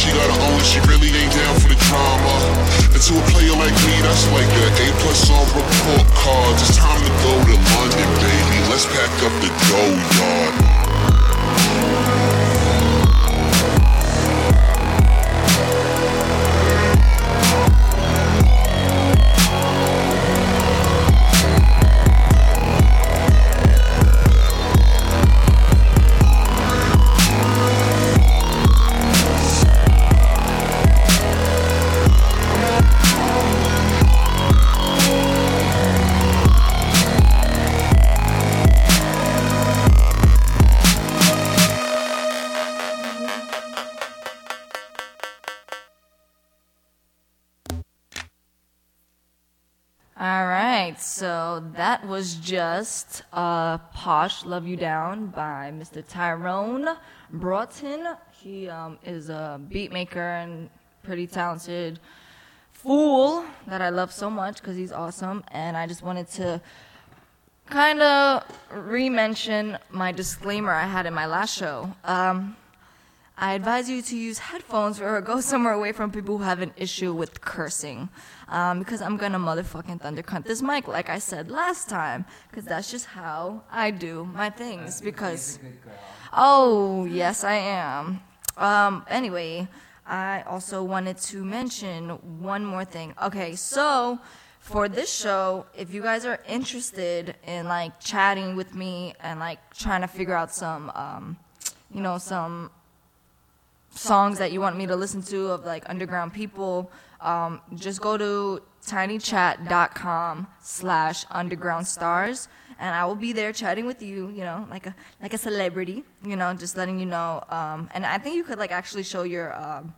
she gotta own it, she really ain't down for the drama. And to a player like me, that's like an A+ on report card. It's time to go to London, baby. Let's pack up the dough yard. So that was just Posh Love You Down by Mr. Tyrone Broughton. He is a beat maker and pretty talented fool that I love so much because he's awesome. And I just wanted to kind of re-mention my disclaimer I had in my last show. I advise you to use headphones or go somewhere away from people who have an issue with cursing. Because I'm gonna motherfucking thundercunt this mic like I said last time. Because that's just how I do my things. Because, oh, yes I am. Anyway, I also wanted to mention one more thing. Okay, so for this show, if you guys are interested in like chatting with me and like trying to figure out some, some songs that you want me to listen to of like underground people, just go to tinychat.com/undergroundstars and I will be there chatting with you, like a celebrity, just letting you know. And I think you could like actually show your,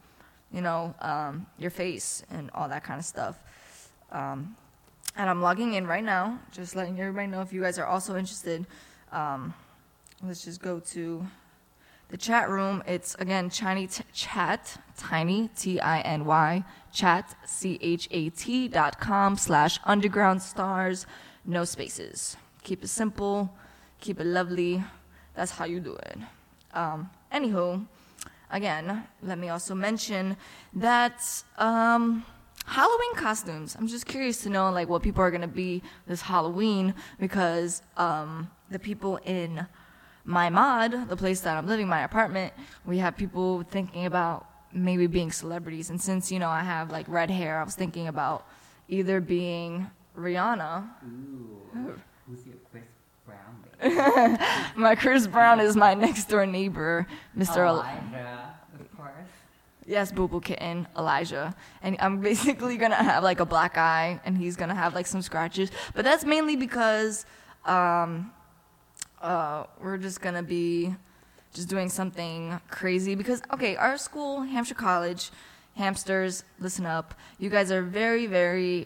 your face and all that kind of stuff. And I'm logging in right now, just letting everybody know if you guys are also interested. Let's just go to the chat room. It's again Tiny Chat, Tiny TINY Chat CHAT.com/undergroundstars, no spaces. Keep it simple, keep it lovely. That's how you do it. Anywho, again, let me also mention that Halloween costumes. I'm just curious to know like what people are gonna be this Halloween because the people in my mod, the place that I'm living, my apartment, we have people thinking about maybe being celebrities. And since, I have like red hair, I was thinking about either being Rihanna. Ooh. Who's your Chris Brown? My Chris Brown is my next door neighbor, Mr. Elijah, of course. Yes, Boo Boo Kitten, Elijah. And I'm basically going to have like a black eye and he's going to have like some scratches. But that's mainly because we're just gonna be just doing something crazy because our school, Hampshire College, hamsters, listen up, you guys are very, very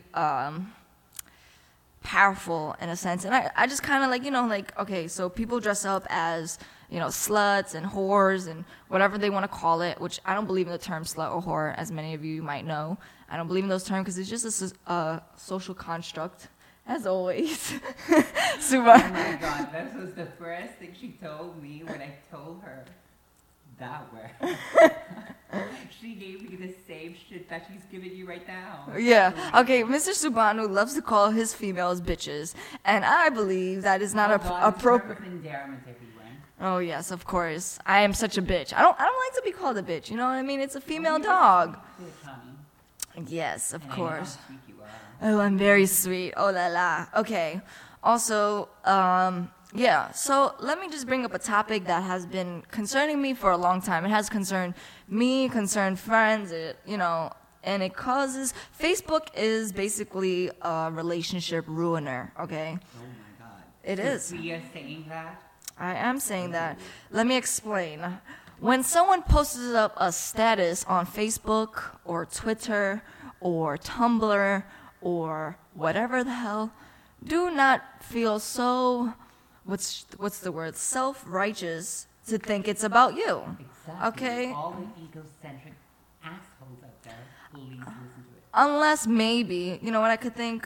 powerful in a sense, and I just kind of so people dress up as sluts and whores and whatever they want to call it, which I don't believe in the term slut or whore, as many of you might know. I don't believe in those terms because it's just a social construct. As always. Suba. Oh my god, this was the first thing she told me when I told her that word. She gave me the same shit that she's giving you right now. Yeah. Okay, Mr. Subanu loves to call his females bitches. And I believe that is not appropriate. Oh yes, of course. I am such a bitch. I don't like to be called a bitch, you know what I mean? It's a female dog. Yes, of course. Oh, I'm very sweet. Oh la la. Okay. Also, so let me just bring up a topic that has been concerning me for a long time. It has concerned me, concerned friends, and it causes... Facebook is basically a relationship ruiner, okay? Oh my god. It is. So you are saying that? I am saying that. Let me explain. When someone posts up a status on Facebook or Twitter or Tumblr or whatever the hell, do not feel so, what's the word, self-righteous to think it's about you. Exactly. Okay? All the egocentric assholes out there, please listen to it. Unless maybe, what I could think,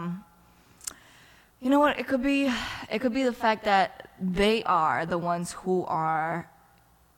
it could be the fact that they are the ones who are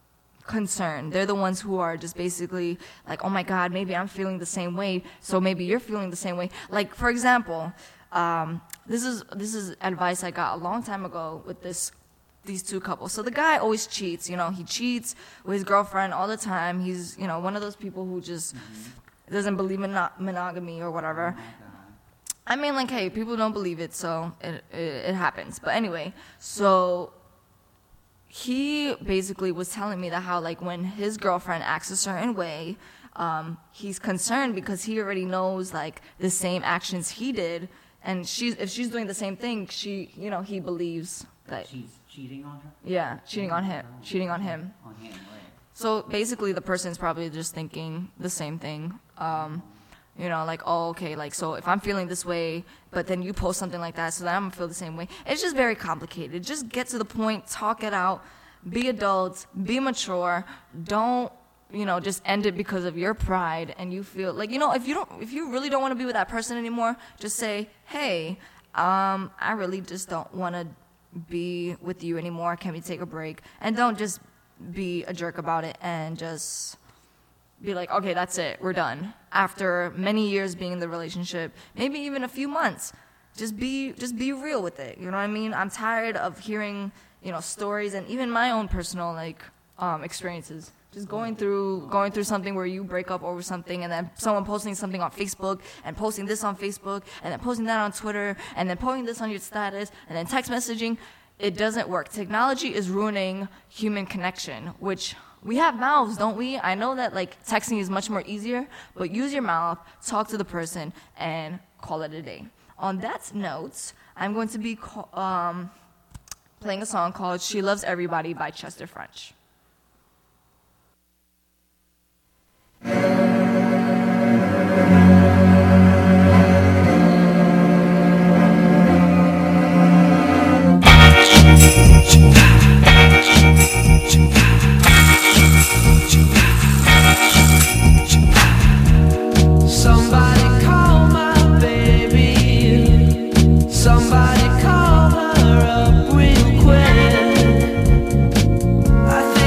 concerned. They're the ones who are just basically like, oh my God, maybe I'm feeling the same way, so maybe you're feeling the same way. Like, for example, this is advice I got a long time ago with these two couples. So the guy always cheats. You know, he cheats with his girlfriend all the time. He's, you know, one of those people who just doesn't believe in monogamy or whatever. I mean, like, hey, people don't believe it, so it happens. But anyway, so he basically was telling me that how, like, when his girlfriend acts a certain way, he's concerned because he already knows, like, the same actions he did, and if she's doing the same thing, he believes that she's cheating on her. Yeah, cheating on him. On him, right? So basically, the person's probably just thinking the same thing. You know, like, oh, okay, like, so if I'm feeling this way, but then you post something like that, so then I'm gonna feel the same way. It's just very complicated. Just get to the point, talk it out, be adults, be mature. Don't, you know, just end it because of your pride and you feel like, you know, if you really don't want to be with that person anymore, just say, hey, I really just don't want to be with you anymore. Can we take a break? And don't just be a jerk about it and just be like, okay, that's it, we're done. After many years being in the relationship, maybe even a few months, just be real with it. You know what I mean? I'm tired of hearing, you know, stories and even my own personal experiences. Just going through something where you break up over something, and then someone posting something on Facebook, and posting this on Facebook, and then posting that on Twitter, and then posting this on your status, and then text messaging. It doesn't work. Technology is ruining human connection, which we have mouths, don't we? I know that, like, texting is much more easier, but use your mouth, talk to the person, and call it a day. On that note, I'm going to be playing a song called She Loves Everybody by Chester French. Somebody call my baby. Somebody call her up real quick. I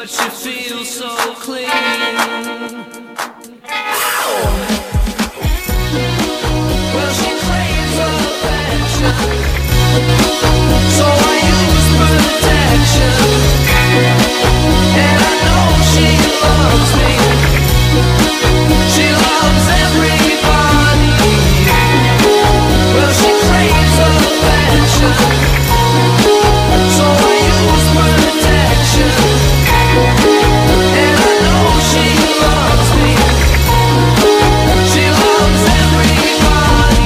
but she feels so clean. Well, she craves affection, so I use protection, and I know she loves me. She loves everybody. Well, she craves affection, so I use protection, and I know she loves me. She loves everybody.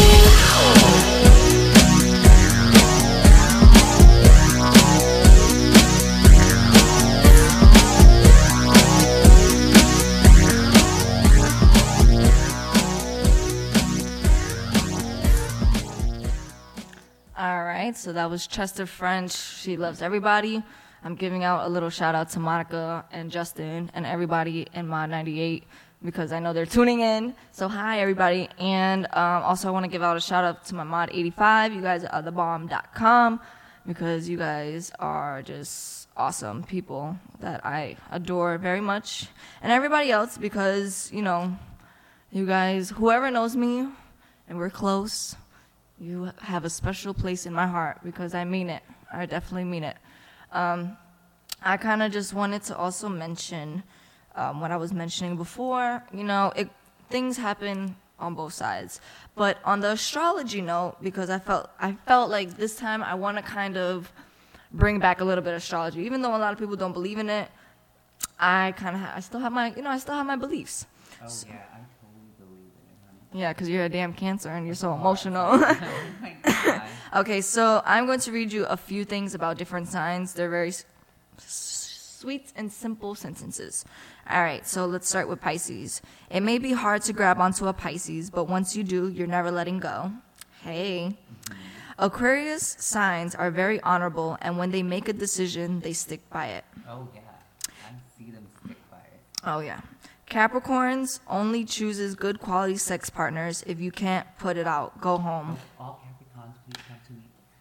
All right, so that was Chester French. She loves everybody. I'm giving out a little shout out to Monica and Justin and everybody in Mod 98 because I know they're tuning in. So hi everybody, and also I want to give out a shout out to my Mod 85. You guys are thebomb.com because you guys are just awesome people that I adore very much, and everybody else because you know, you guys, whoever knows me, and we're close. You have a special place in my heart because I mean it. I definitely mean it. I kind of just wanted to also mention what I was mentioning before. You know, things happen on both sides. But on the astrology note, because I felt like this time I want to kind of bring back a little bit of astrology. Even though a lot of people don't believe in it, I still have my beliefs. Oh, yeah, I totally believe in it, honey. Yeah, because you're a damn Cancer and you're so emotional. Oh, my God. Okay, so I'm going to read you a few things about different signs. They're very sweet and simple sentences. All right, so let's start with Pisces. It may be hard to grab onto a Pisces, but once you do, you're never letting go. Hey. Aquarius signs are very honorable, and when they make a decision, they stick by it. Oh, yeah. I see them stick by it. Oh, yeah. Capricorns only chooses good quality sex partners. If you can't put it out, go home. All Capricorns, please come to me.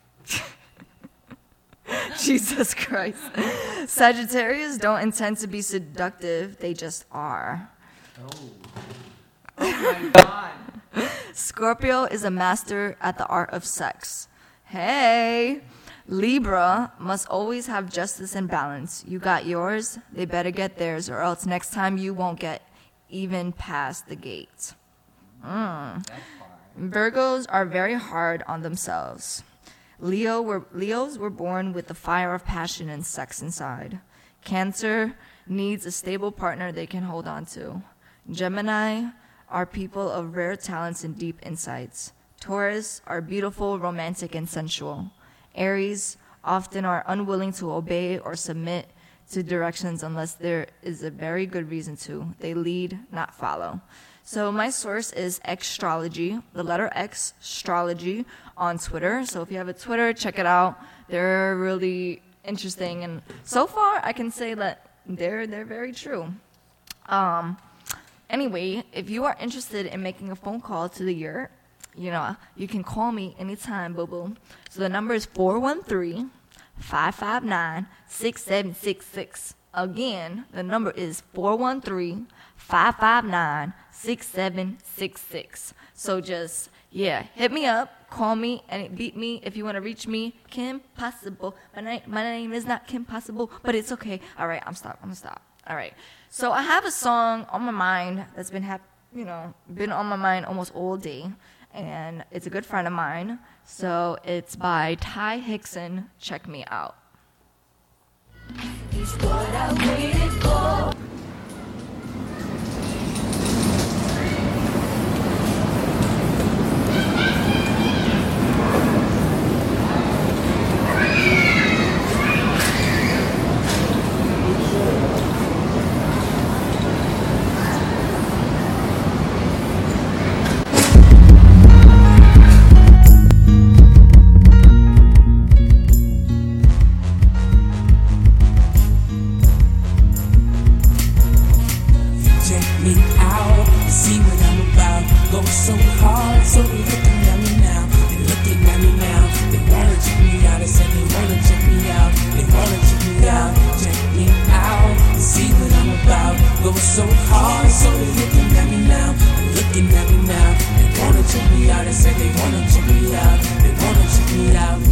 Jesus Christ. Sagittarius don't intend to be seductive. They just are. Oh. Oh, my God. Scorpio is a master at the art of sex. Hey. Libra must always have justice and balance. You got yours, they better get theirs, or else next time you won't get even past the gate. That's far. Virgos are very hard on themselves. Leos were born with the fire of passion and sex inside. Cancer needs a stable partner they can hold on to. Gemini are people of rare talents and deep insights. Taurus are beautiful, romantic, and sensual. Aries often are unwilling to obey or submit to directions unless there is a very good reason to. They lead, not follow. So my source is Xstrology, the letter X, Astrology, on Twitter. So if you have a Twitter, check it out. They're really interesting, and so far I can say that they're very true. Anyway, if you are interested in making a phone call to the year, you know, you can call me anytime, boo-boo. So the number is 413-559-6766. Again, the number is 413-559-6766. So just, hit me up, call me, and beat me if you want to reach me. Kim Possible. My name is not Kim Possible, but it's okay. All right, I'm gonna stop. All right. So I have a song on my mind that's been on my mind almost all day. And it's a good friend of mine. So it's by Ty Hickson. Check me out. It's what I waited for.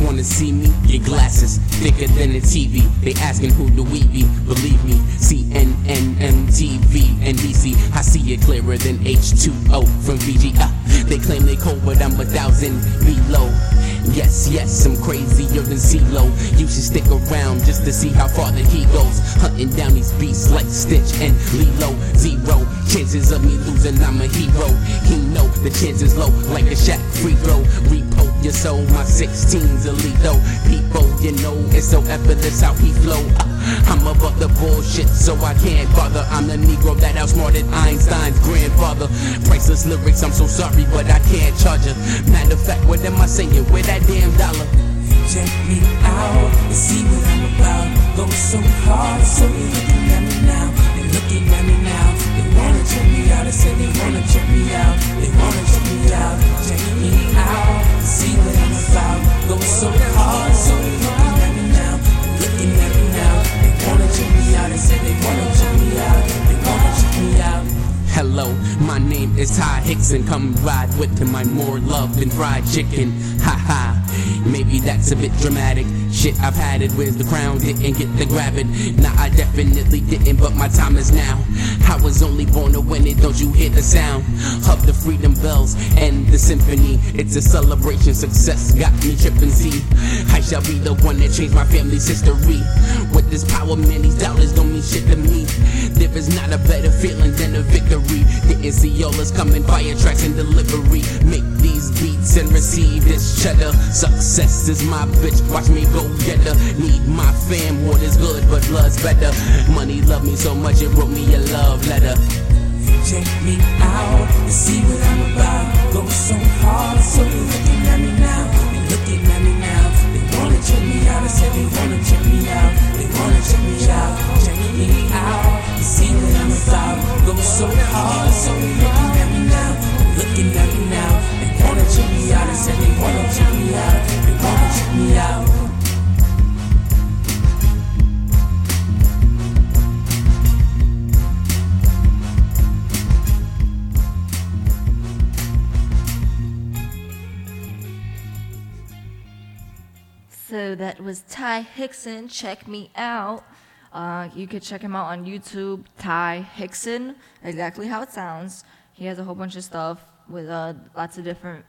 wanna see me? Your glasses thicker than a TV. They asking who do we be? Believe me, CNN, MTV, NBC. I see it clearer than H2O from Fiji. They claim they cold, but I'm 1,000 below. Yes, yes, I'm crazier than CeeLo. You should stick around just to see how far that he goes. Hunting down these beasts like Stitch and Lilo. 0 chances of me losing, I'm a hero. He know the chances low like a Shaq free throw. Repo your soul, my 16's elite though. People, you know, it's so effortless how he flow. I'm above the bullshit, so I can't bother. I'm the Negro that outsmarted Einstein's grandfather. Priceless lyrics, I'm so sorry, but I can't charge her. Matter of fact, what am I saying? Where that damn dollar? Check me out and see what I'm about. Go so hard, so they looking at me now. They looking at me now. They wanna check me out. They say they wanna check me out. They wanna check me out. Check me out and see what I'm about. Go so hard, so they looking at me now. They looking at me now. They wanna check me out. They say they wanna check me out. They wanna check me out. Hello, my name is Ty Hickson. Come ride with him, I'm more love than fried chicken. Ha ha, maybe that's a bit dramatic. Shit, I've had it, where's the crown? Didn't get to grab it. Nah, I definitely didn't, but my time is now. I was only born to win it, don't you hear the sound of the freedom bells and the symphony? It's a celebration, success got me tripping. See, I shall be the one that changed my family's history. With this power, man, these dollars don't mean shit to me. There is not a better feeling than a victory. Didn't see all us coming, fire tracks and delivery. Make these beats and receive this cheddar. Success is my bitch, watch me go get her. Need my fam, water's good, but blood's better. Money love me so much, it wrote me a love letter. Check me out and see what I'm about. Go so hard, so they looking at me now. They looking at me now. They wanna check me out. I said they wanna check me out. They wanna check me out. Check me out and see what I'm about. Go so hard, so they looking at me now. They looking at me now. They wanna check me out. I said they wanna check me out. They wanna check me out. So that was Ty Hickson. Check me out. You could check him out on YouTube, Ty Hickson, exactly how it sounds. He has a whole bunch of stuff with lots of different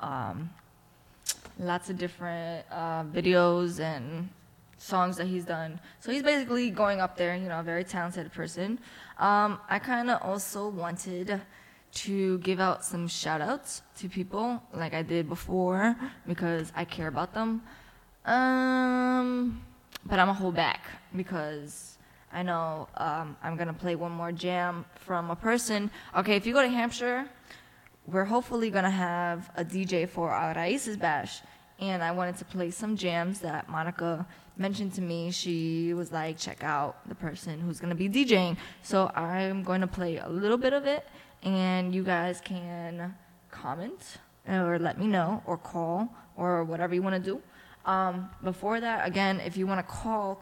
videos and songs that he's done. So he's basically going up there, you know, a very talented person. I kind of also wanted to give out some shout outs to people like I did before because I care about them. But I'm gonna hold back because I know I'm gonna play one more jam from a person. Okay, if you go to Hampshire, we're hopefully gonna have a DJ for our Raíces Bash, and I wanted to play some jams that Monica mentioned to me. She was like, check out the person who's gonna be DJing. So I'm going to play a little bit of it, and you guys can comment or let me know or call or whatever you want to do. Before that, again, if you want to call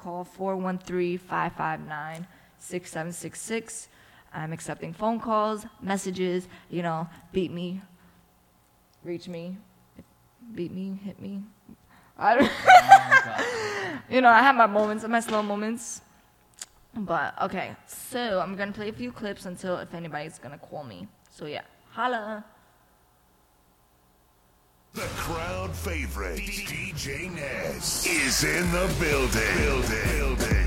413-559-6766. I'm accepting phone calls, messages, you know, beat me, reach me, beat me, hit me. I don't you know, I have my moments, my slow moments. But, okay, so I'm going to play a few clips until if anybody's going to call me. So, yeah, holla. The crowd favorite, DJ Ness, is in the building.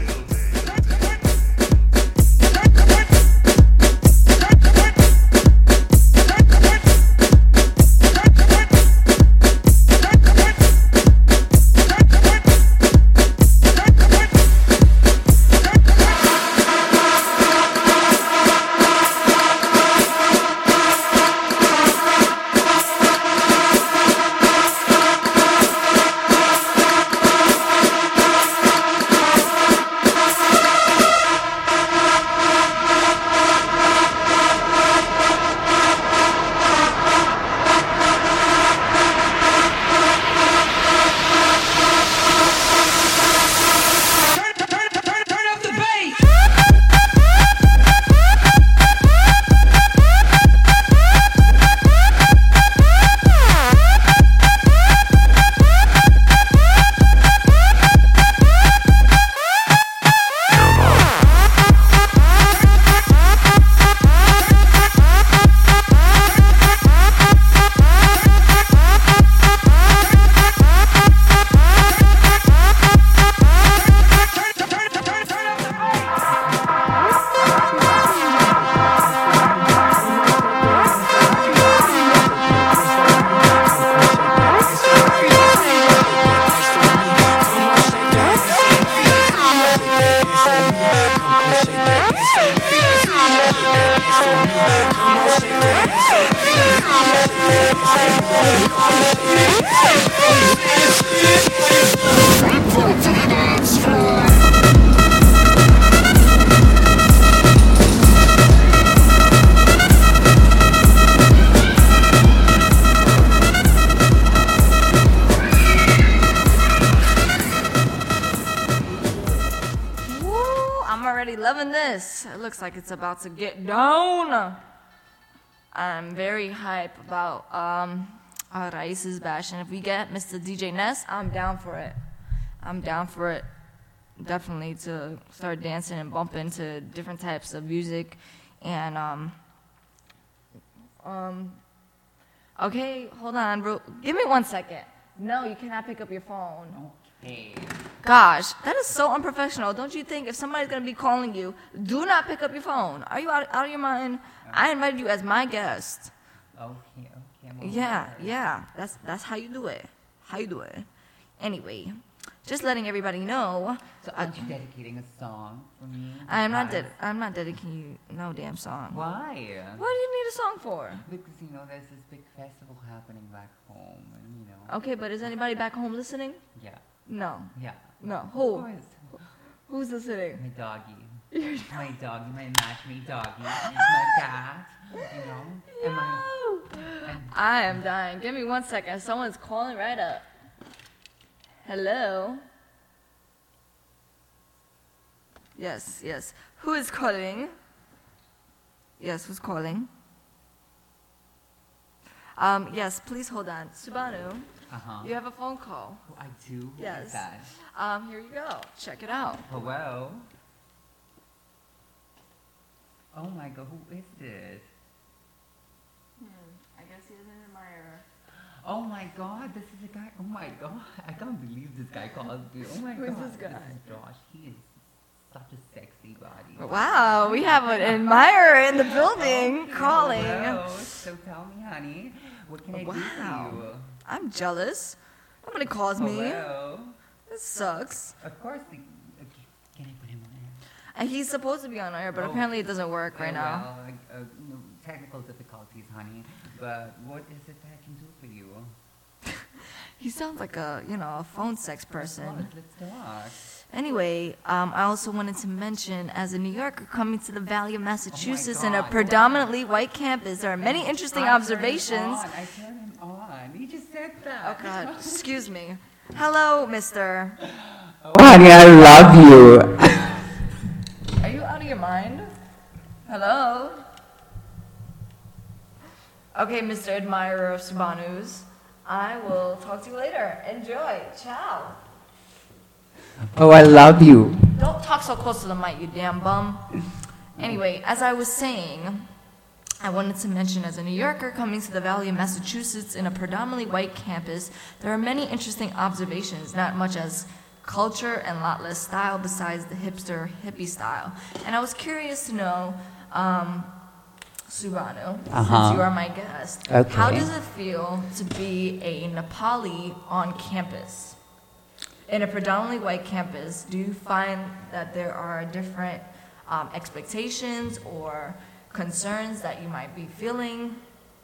Woo, I'm already loving this. It looks like it's about to get down. I'm very hype about Raíces Bash, and if we get Mr. DJ Ness, I'm down for it. I'm down for it. Definitely to start dancing and bumping to different types of music, and okay, hold on, bro. Give me 1 second. No, you cannot pick up your phone. Okay. Gosh, that is so unprofessional. Don't you think if somebody's going to be calling you, do not pick up your phone? Are you out of your mind? I invited you as my guest. Okay. I'm over Yeah, there. yeah. That's how you do it. Anyway, just letting everybody know. So aren't you dedicating a song for me? I'm not Because- dedicating you no damn song. Why? What do you need a song for? Because, there's this big festival happening back home, and, Okay, but is anybody back home listening? Yeah. No. Yeah. No. Of Who? course. Who's listening? My doggy. My doggy, my match-made doggy. My cat, And my... I am dying. Give me 1 second. Someone's calling right up. Hello? Yes. Who is calling? Yes, who's calling? Yes, please hold on. Subhanu, Uh-huh. you have a phone call. Oh, I do? Who is Yes. that? Here you go. Check it out. Hello? Oh my god, who is this? I guess he is an admirer. Oh my god, this is a guy. Oh my god, I can't believe this guy called me. Oh my Who's god. this guy? This is Josh. He is such a sexy body. Wow, we have an admirer in the building calling. Hello. So tell me, honey, what can I do Wow. for you? I'm jealous. Nobody calls me. Hello? This sucks. Of course. Can I put him on air? And he's supposed to be on air, but Oh. apparently it doesn't work right now. Well, technical difficulties, honey. But what is it that I can do for you? He sounds like a phone sex person. Let's talk. Anyway, I also wanted to mention, as a New Yorker coming to the Valley of Massachusetts in a God. predominantly white campus, there are many interesting observations. I turned him on. He just said that. Oh God, excuse me. Hello, mister. Honey, I love you. Are you out of your mind? Hello? Okay, Mr. Admirer of Subanus. I will talk to you later. Enjoy. Ciao. Oh, I love you. Don't talk so close to the mic, you damn bum. Anyway, as I was saying, I wanted to mention, as a New Yorker coming to the Valley of Massachusetts in a predominantly white campus, there are many interesting observations, not much as culture and lot less style besides the hipster hippie style. And I was curious to know, Subhanu, since you are my guest, Okay. how does it feel to be a Nepali on campus? In a predominantly white campus, do you find that there are different expectations or concerns that you might be feeling?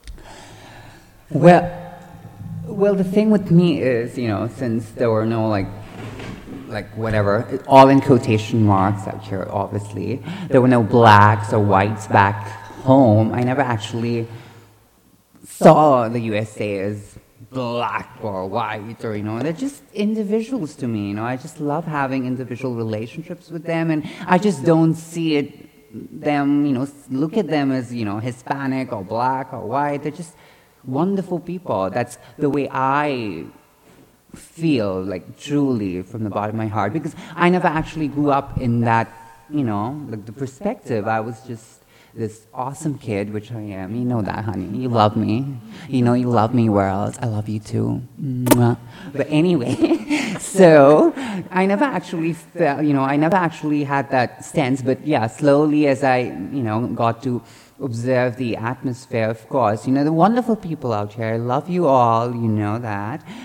Well, the thing with me is, since there were no like whatever, all in quotation marks out here, obviously, there were no blacks or whites back home. I never actually saw the USA as black or white, or they're just individuals to me. I just love having individual relationships with them, and I just don't see them look at them as Hispanic or black or white. They're just wonderful people. That's the way I feel, like truly from the bottom of my heart, because I never actually grew up in that like the perspective. I was just this awesome kid, which I am. You know that, honey. You love me. You love me, world. I love you too. Mwah. But anyway, so I never actually felt, I never actually had that sense. But yeah, slowly as I, got to observe the atmosphere, of course, the wonderful people out here. I love you all. You know that.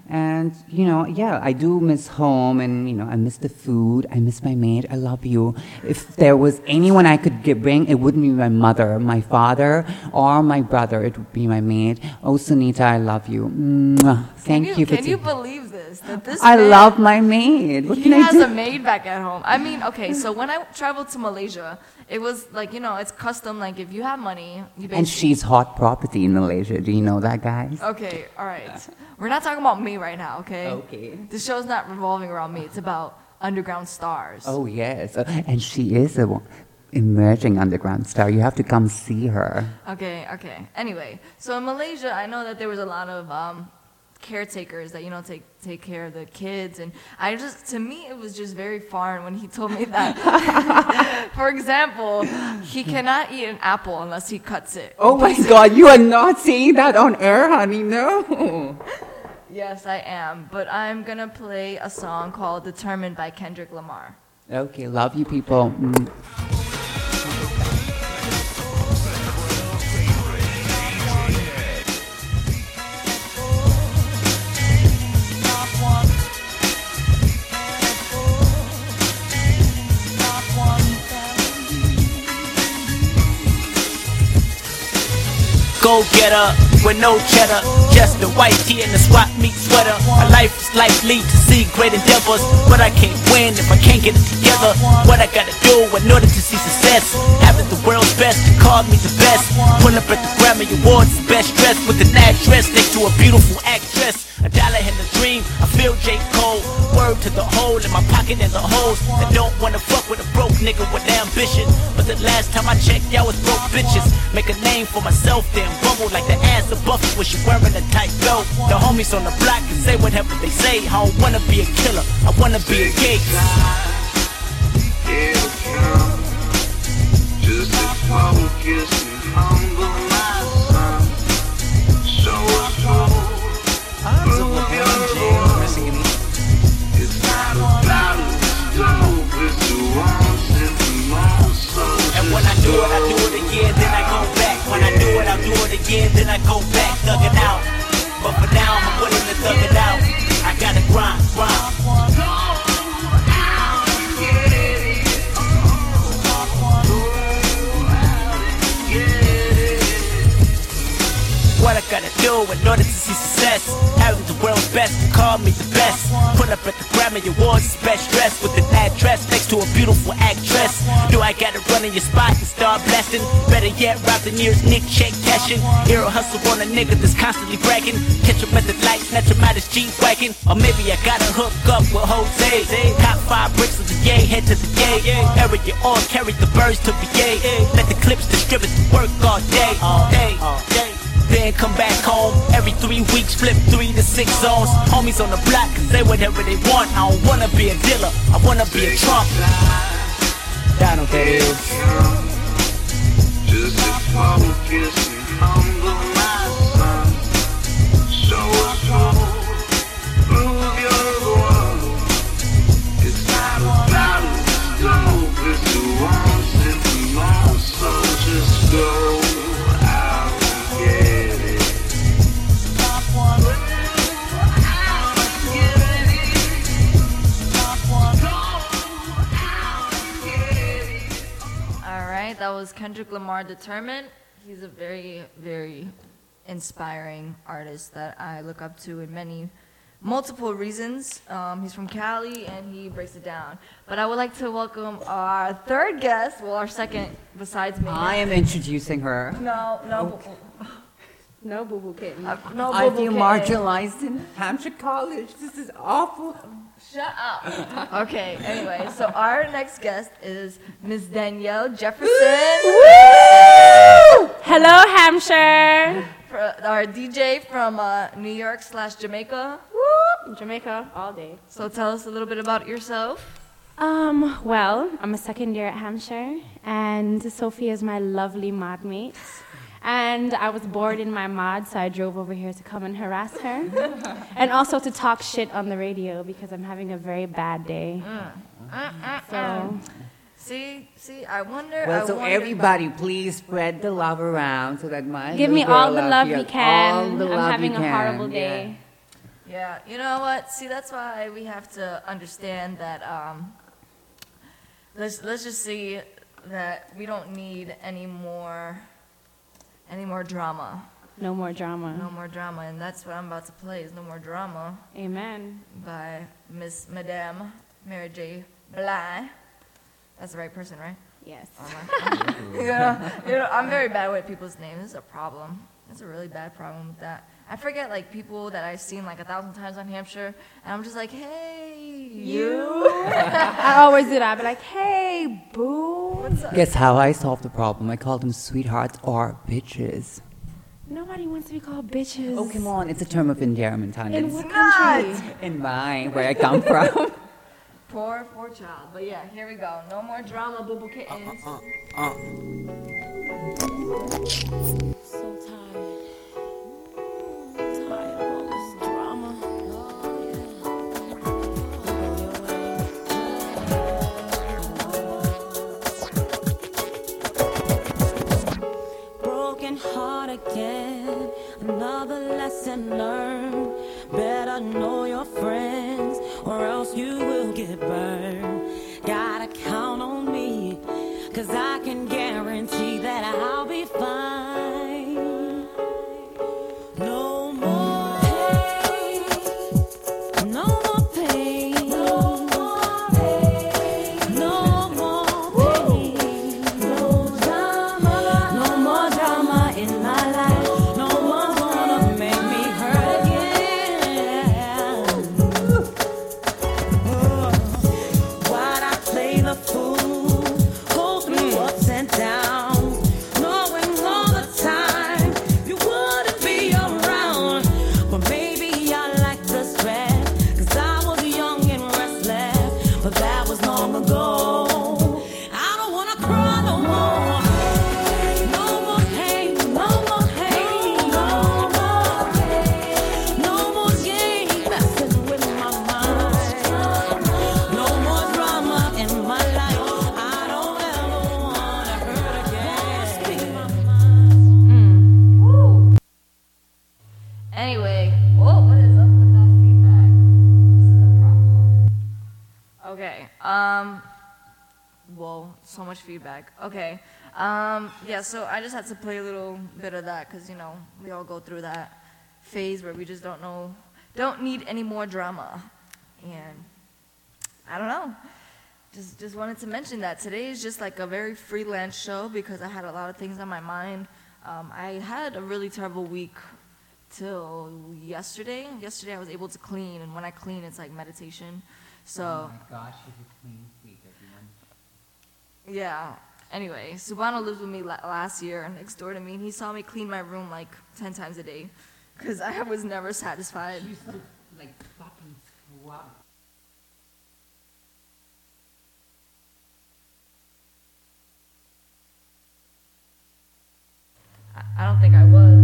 And, I do miss home, and, I miss the food. I miss my maid. I love you. If there was anyone I could bring, it wouldn't be my mother, my father, or my brother. It would be my maid. Oh, Sunita, I love you. Mwah. Thank you. Can you believe this? That this I man, love my maid. What he can I has do? a maid back at home. I mean, okay, so when I traveled to Malaysia, it was like, it's custom, like if you have money, you And she's hot property in Malaysia. Do you know that, guys? Okay, all right. We're not talking about me right now, okay? Okay. The show's not revolving around me. It's about underground stars. Oh, yes. And she is a emerging underground star. You have to come see her. Okay. Anyway, so in Malaysia, I know that there was a lot of caretakers that take care of the kids, and to me it was just very foreign when he told me that for example, he cannot eat an apple unless he cuts it. Oh my God, you are not saying that on air, honey. No. Yes, I am, but I'm gonna play a song called Determined by Kendrick Lamar. Okay, love you people. Go getter with no cheddar, just the white tee and the swap meet sweater. My life is likely to see great endeavors, but I can't win if I can't get it together. What I gotta do in order to see success? Having the world's best to call me the best. Pull up at the Grammy Awards, best dressed with an address next to a beautiful actress. $1 and a dream, I feel J. Cole. Word to the hole in my pocket and the hoes that don't wanna fuck with a broke nigga with ambition. But the last time I checked, y'all was broke bitches. Make a name for myself, then bubble like the ass of Buffy when she wearing a tight belt. The homies on the block can say whatever they say. I don't wanna be a killer, I wanna be a Gates. Just to focus and humble myself. So it's true. Prove your worth. It's not about it's dope, it's the ones and the most. So and when I do it again, then I go back. When I do it, I'll do it again, then I go back, thug it out. But for now, I'm willing to thug it out. I gotta grind. What I gotta do in order to see success? Having the world's best to call me the best. Pull up at the Grammy Awards, best dressed with an address next to a beautiful actress. Do I gotta run in your spot and start blasting? Better yet, rob the nearest Nick check cashing. Hero hustle on a nigga that's constantly bragging. Catch him at the light, snatch him out his G-Wagon. Or maybe I gotta hook up with Jose. Cop 5 bricks of the yay, head to the gate. Area on, carry the birds to VA. Let the clips distribute the work all day. Then come back home. Every 3 weeks, flip 3 to 6 zones. Homies on the block can say whatever they want. I don't wanna be a dealer, I wanna be a Trump. Down that is. just to focus and humble myself. So it's true. Prove your worth. It's not about it's dope, it's the ones and the most. So just go. That was Kendrick Lamar, Determined. He's a very, very inspiring artist that I look up to in multiple reasons. He's from Cali and he breaks it down. But I would like to welcome our third guest, well, our second besides me. I am introducing her. No. No boo-boo kitten. No I boo-boo feel kitten. marginalized in Hampshire College. This is awful. Shut up. Okay, anyway, so our next guest is Ms. Danielle Jefferson. Hello, Hampshire. Our DJ from New York / Jamaica. Jamaica all day. So tell us a little bit about yourself. Well, I'm a second year at Hampshire, and Sophie is my lovely mod mate. And I was bored in my mod, so I drove over here to come and harass her. And also to talk shit on the radio because I'm having a very bad day. So, see, I wonder. Well, so everybody, please spread the love around so that my give me little all girl the out love here- you can. all the I'm love having you a can. horrible day. Yeah, you know what? See, that's why we have to understand that. Let's just see that we don't need any more drama. No more drama. No more drama, and that's what I'm about to play. Is No More Drama Amen. by Miss Madame Mary J. Blige. That's the right person, right? Yes. I'm very bad with people's names. It's a problem. It's a really bad problem with that. I forget like people that I've seen like 1,000 times on Hampshire, and I'm just like, hey, you. I always do that. I'd be like, hey, boo. What's up? Guess how I solved the problem? I called them sweethearts or bitches. Nobody wants to be called bitches. Oh, come on. It's a term of endearment, honey. In what country? In mine, where I come from. Poor child. But yeah, here we go. No more drama, boo boo kittens. So tired. Tired of all this drama. Broken heart again. Another lesson learned. Better know your friends, or else you will get burned. Gotta count on me, 'cause I can guarantee that I'll be fine. No more pain, no more pain, no more pain, no more pain, no more drama in my life. No more gonna make me hurt again. Why'd I play the fool? Go through ups and downs, knowing all the time you wouldn't be around. But maybe I like the stress, 'cause I was young and restless, but that was long ago. I don't wanna cry no more. No more pain, no more pain, no more pain, no more game messing with my mind. No more drama in my life. I don't ever wanna hurt again. Anyway, what is up with that feedback? This is a problem. Okay, well, so much feedback. Okay, yeah, so I just had to play a little bit of that because, you know, we all go through that phase where we just don't need any more drama. And I don't know. Just wanted to mention that today is just like a very freelance show because I had a lot of things on my mind. I had a really terrible week till yesterday. Yesterday I was able to clean, and when I clean, it's like meditation. So Oh my gosh, she's a clean freak, everyone. yeah. Anyway, Subhano lived with me last year next door to me, and he saw me clean my room like 10 times a day because I was never satisfied. She's so, like, fucking swab. I don't think I was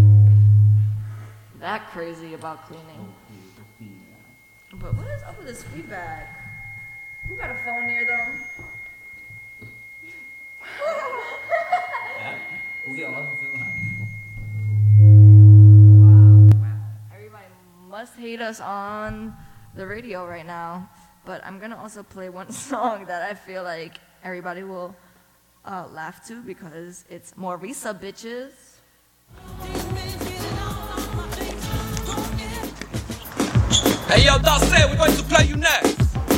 that crazy about cleaning. But what is up with this feedback? Who got a phone near them? We all do, honey. Wow. Everybody must hate us on the radio right now. But I'm gonna also play one song that I feel like everybody will laugh to because it's Morisa Bitches. Hey yo, Darcy, we're going to play you next.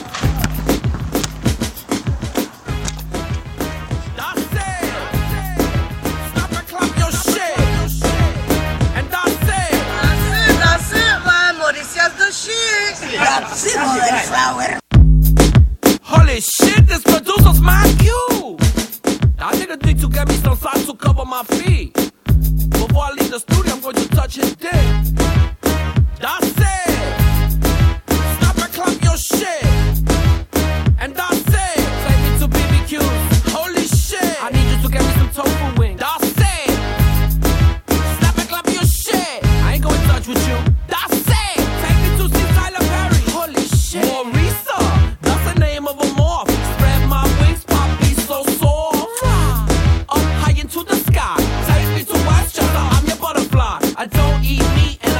Darcy, stop and clap your shit. And Darcy, That's it, man. Mauricia's the shit. That's it, mother flower. holy shit, this producer's my cue. That nigga need to get me some socks to cover my feet. Before I leave the studio, I'm going to touch his dick. Darcy, stop and clap your shit. And Darcy, take me to BBQs. Holy shit, I need you to get me some tofu wings. Darcy, stop and clap your shit. I ain't going to touch with you. Darcy, take me to see Tyler Perry. Holy shit, Morisa, that's the name of a morph. Spread my wings, poppy so soft. Up high into the sky, take me to Westchester. I'm your butterfly. I don't eat meat and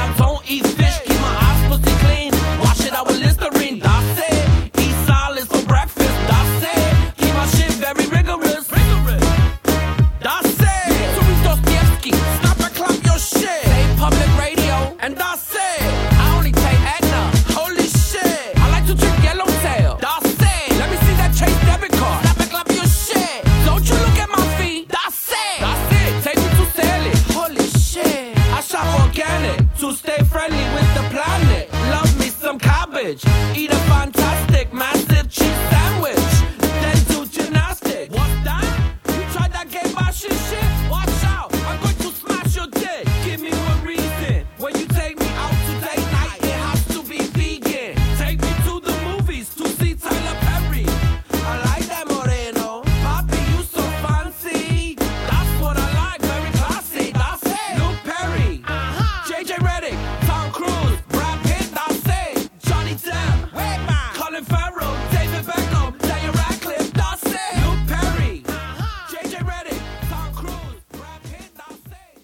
sandwich. Eat a fantastic, massive cheese sandwich. Then do gymnastics. What's that? You tried that gay bashing shit? Watch out, I'm going to smash your dick. Give me one reason. When you take me out to date night, it has to be vegan. Take me to the movies to see Tyler Perry. I like that Moreno. Papi, you so fancy. That's what I like, very classy. That's it. Luke Perry, JJ Reddick, Tom Cruise, Brad Pitt. That's it. Johnny Depp, Colin Farrell, David Beckham, Daniel Radcliffe. That's it. Luke Perry, JJ Reddick, Tom Cruise, Brad Pitt. That's it.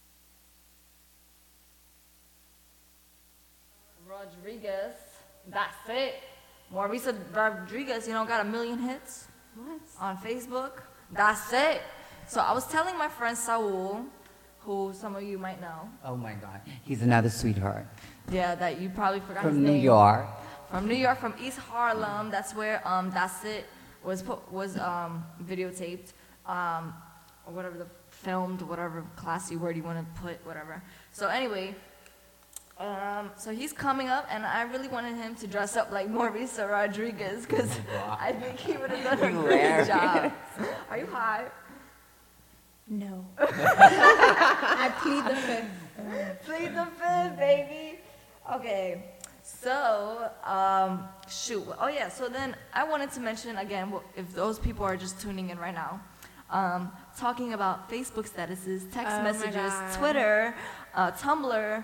Rodriguez. That's it. Mauricio Rodriguez, got 1 million hits on Facebook. That's it. So I was telling my friend Saul, who some of you might know. Oh my God, he's another sweetheart. Yeah, that you probably forgot his From name. New York. From New York, from East Harlem. That's where That's It was videotaped, or whatever, filmed, whatever classy word you want to put, whatever. So anyway, so he's coming up, and I really wanted him to dress up like Mauricio Rodriguez because I think he would have done a great job. Are you high? No. I plead the fifth. Plead the fifth, baby. Okay, so, shoot. Oh, yeah, so then I wanted to mention, again, if those people are just tuning in right now, talking about Facebook statuses, text messages, Twitter, Tumblr,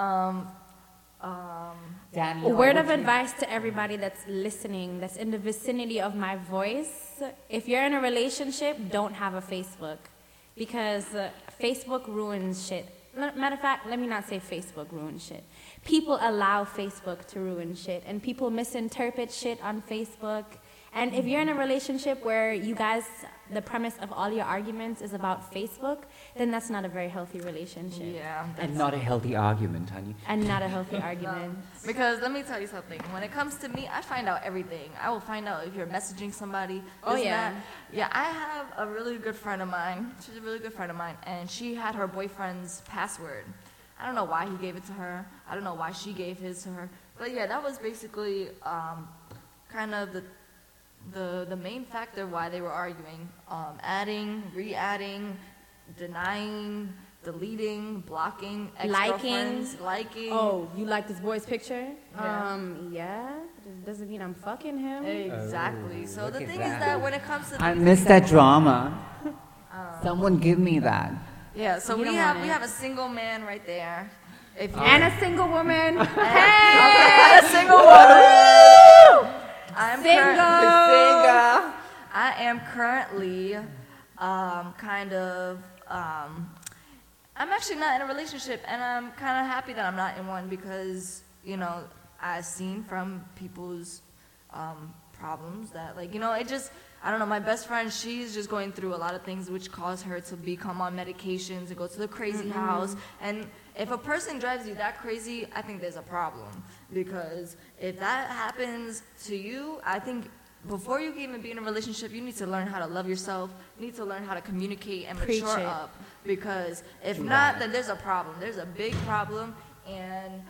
A word of advice to everybody that's listening, that's in the vicinity of my voice. If you're in a relationship, don't have a Facebook. Because Facebook ruins shit. Matter of fact, let me not say Facebook ruins shit. People allow Facebook to ruin shit, and people misinterpret shit on Facebook. And if you're in a relationship where you guys, the premise of all your arguments is about Facebook, then that's not a very healthy relationship. Yeah. And not a healthy argument, honey. And not a healthy argument. Because let me tell you something. When it comes to me, I find out everything. I will find out if you're messaging somebody. Oh, this, yeah. that. Yeah, I have a really good friend of mine. She's a really good friend of mine. And she had her boyfriend's password. I don't know why he gave it to her. I don't know why she gave his to her. But yeah, that was basically kind of the main factor why they were arguing. Adding, re-adding, denying, deleting, blocking, ex-girlfriends, liking. Oh, you like this boy's picture? Yeah. Yeah. It doesn't mean I'm fucking him. Exactly. So look the at thing that. is that when it comes to I miss that drama. Someone give me that. yeah, so You we don't have want we it. have a single man right there. If you And a single woman. a single woman. I'm Single. I am currently kind of I'm actually not in a relationship, and I'm kind of happy that I'm not in one because I've seen from people's problems that it just I don't know. My best friend, she's just going through a lot of things which cause her to become on medications and go to the crazy house. And if a person drives you that crazy, I think there's a problem. Because if that happens to you, I think before you can even be in a relationship, you need to learn how to love yourself. You need to learn how to communicate and Preach mature it. up. Because if not, then there's a problem. There's a big problem. And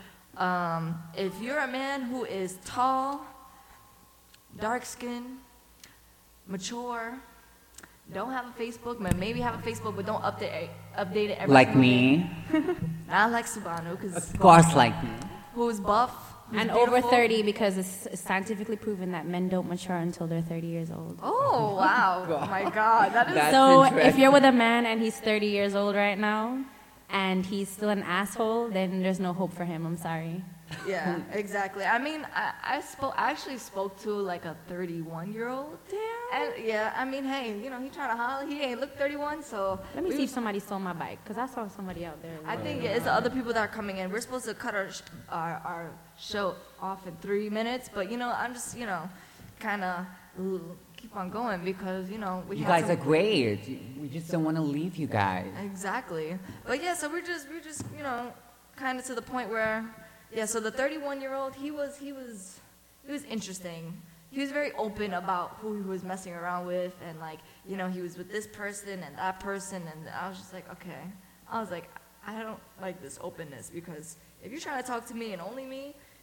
if you're a man who is tall, dark-skinned, mature, don't have a Facebook, but maybe have a Facebook, but don't update it every Like single me. day. Not like Subano, because Of course, like me. who's buff, who's And over beautiful. 30 because it's scientifically proven that men don't mature until they're 30 years old. Oh, wow. Oh, my God. That is That's So if interesting. you're with a man and he's 30 years old right now and he's still an asshole, then there's no hope for him. I'm sorry. Yeah, exactly. I mean, I actually spoke to like a 31-year-old. Damn. And yeah, I mean, hey, he trying to holler. He ain't look 31, so. Let me we see if was- somebody stole my bike because I saw somebody out there. I think it's the other people that are coming in. We're supposed to cut our show off in 3 minutes, but I'm just kind of keep on going because we You have guys are great. We just don't want to leave you guys. Exactly. But yeah, so we're just kind of to the point where so the 31-year-old he was interesting. He was very open about who he was messing around with, and he was with this person and that person, and I was just like, okay. I was like, I don't like this openness because if you're trying to talk to me and only me,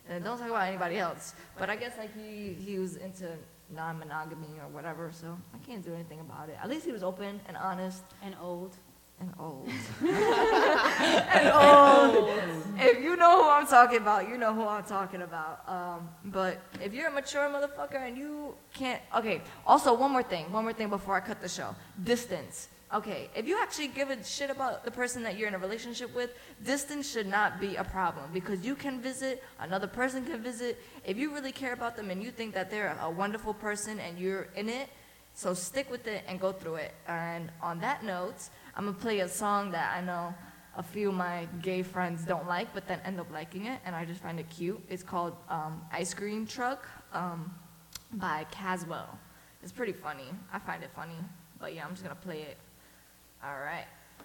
And don't talk about anybody else. But I guess like he was into non-monogamy or whatever, so I can't do anything about it. At least he was open and honest. And old. And old. And old. If you know who I'm talking about, you know who I'm talking about. But if you're a mature motherfucker and you can't... Okay, also one more thing before I cut the show. Distance. Okay, if you actually give a shit about the person that you're in a relationship with, distance should not be a problem because you can visit, another person can visit. If you really care about them and you think that they're a wonderful person and you're in it, so stick with it and go through it. And on that note, I'm going to play a song that I know a few of my gay friends don't like, but then end up liking it, and I just find it cute. It's called Ice Cream Truck by Caswell. It's pretty funny. I find it funny. But yeah, I'm just going to play it. All right.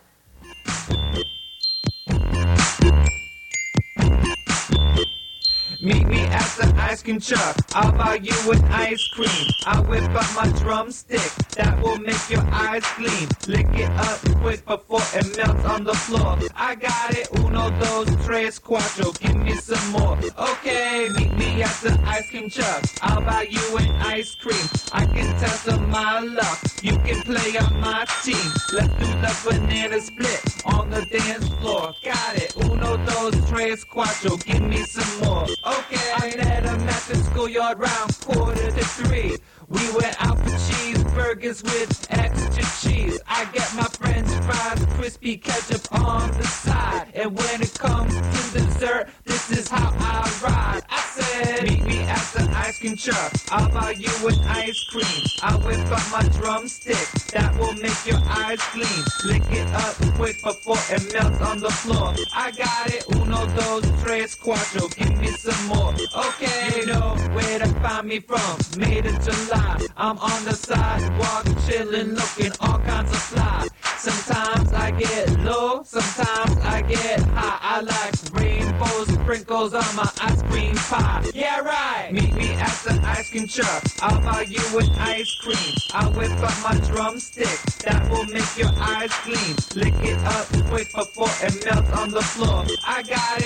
Meet me at the ice cream truck. I'll buy you an ice cream. I whip out my drumstick. That will make your eyes gleam. Lick it up quick before it melts on the floor. I got it. Uno, dos, tres, cuatro. Give me some more. Okay, meet me at the ice cream truck. I'll buy you an ice cream. I can test on my luck. You can play on my team. Let's do the banana split on the dance floor. Got it. Uno, dos, tres, cuatro. Give me some more. Okay, I met him at the schoolyard round 2:45. We went out for cheeseburgers with extra cheese. I get my french fries, crispy ketchup on the side. And when it comes to dessert, this is how I ride. I said, meet me at the ice cream truck. I'll buy you an ice cream. I whip out my drumstick. That will make your eyes gleam. Lick it up quick before it melts on the floor. I got it. Uno, dos, tres, cuatro. Give me some more. Okay, you know where to find me from. Made in July. I'm on the sidewalk, chillin', looking all kinds of fly. Sometimes I get low, sometimes I get high. I like rainbows, sprinkles on my ice cream pie. Yeah, right. Meet me at the ice cream truck. I'll buy you an ice cream. I whip up my drumstick. That will make your eyes gleam. Lick it up quick before it melts on the floor. I got it.